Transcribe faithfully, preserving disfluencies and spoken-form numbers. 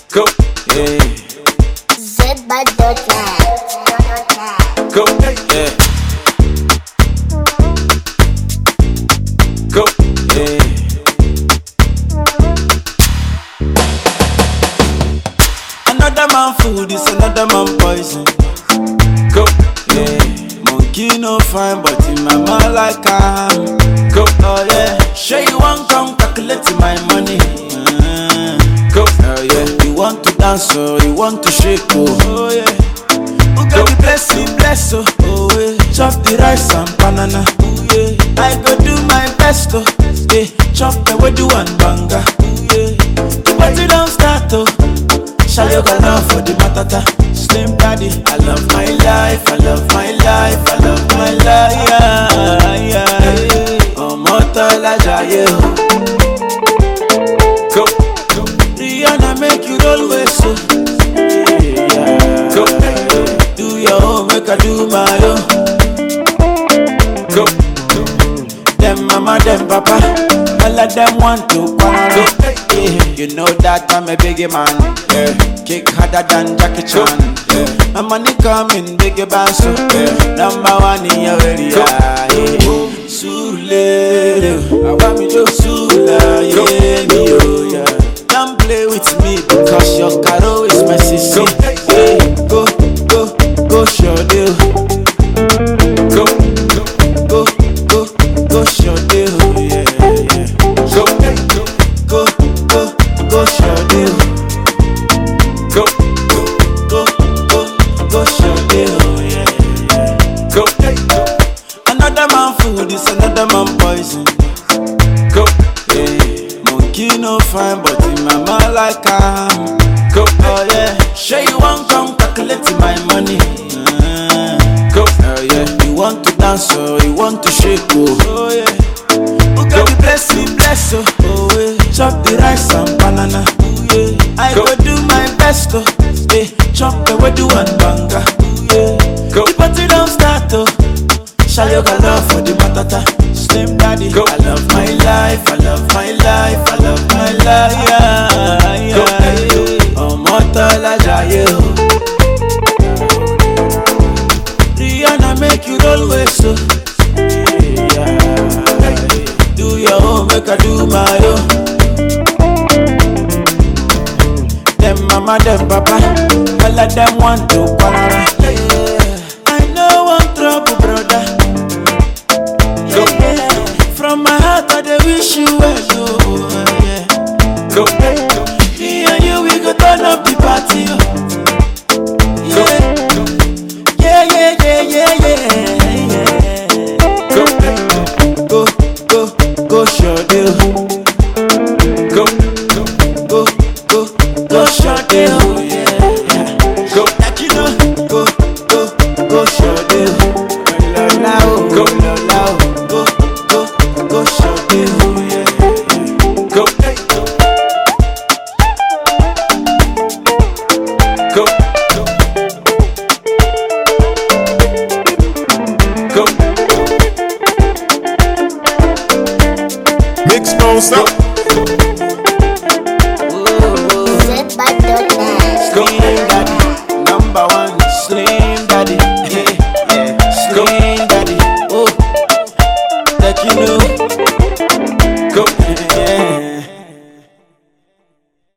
Go, yeah. Z by dot net. Go, yeah. Go, yeah. Another man food is another man poison. Go, yeah. Monkey no fine, but in my mind like I'm. Go, Oh yeah. Sure you want come calculate my money. Mm. go, Oh yeah. You want to dance or you want to shake oh. Oh yeah. Who got the blessing bless oh. Oh yeah. Chop the rice and banana. Oh yeah. I go do my best oh. Yeah. Chop the wedu and banga. Oh yeah. The party don't start oh. Shall you go love for the matata? Slim daddy, I love my life, I love my life, I love my life. Yeah, yeah. Oh, Motola Jaye. go, Rihanna make you always so. Yeah, go, do your own, make I do my own. go, Them mama, them papa, all of them want to quarrel. Yeah, you know that I'm a biggie man. Yeah, kick harder than Jackie Chan. Yeah, my money coming biggie band so. Yeah, number one in your area. Yeah, Sule, I want me to Sula. Yeah, me oh yeah. Don't play with me because your caro is my sister. Yeah, go, go, go, show deal. go, Go, go, go, show deal. Yeah, yeah. go, Go, go, go, show deal. go, Go, go, go, show deal. Yeah, yeah. go, Another man food is another man poison. go, Yeah, monkey no fine, but in my mind like I'm. go, Oh yeah, sure you want come calculate my money. Mm. go, Oh yeah, you want to dance or you want to shake oh. Oh yeah, who got the blessing bless oh. Oh yeah, chop the rice and banana. Oh yeah, I Go. go do my best oh. Yeah, chop the wedu and banga. Oh yeah, Go. the party don't start oh. Shall you go love for the matata? Slim daddy, Go. I love my life, I love my life, I love my life. Yeah, Go. yeah. Oh, Motola Jaye. Rihanna make you always so. Yeah, do your own, make I do my own. Them mama, them papa, all of them want to quarrel. I know one trouble, brother. Go. Yeah. From my heart, I dey wish you well, oh, yeah. go, Me and you, we go turn up the party, oh. Yeah, yeah, yeah, yeah, yeah, yeah. go, Go, go, go, show deal. go, Go, go, go, show deal. Yeah, yeah. go, Like you know, go, go, go, show deal. Lola, oh, Go. Lola, oh. Go, go, go, show deal. Yeah, yeah. go, go, go, Mix no stop. Oh, Z by dot net. go, me and daddy.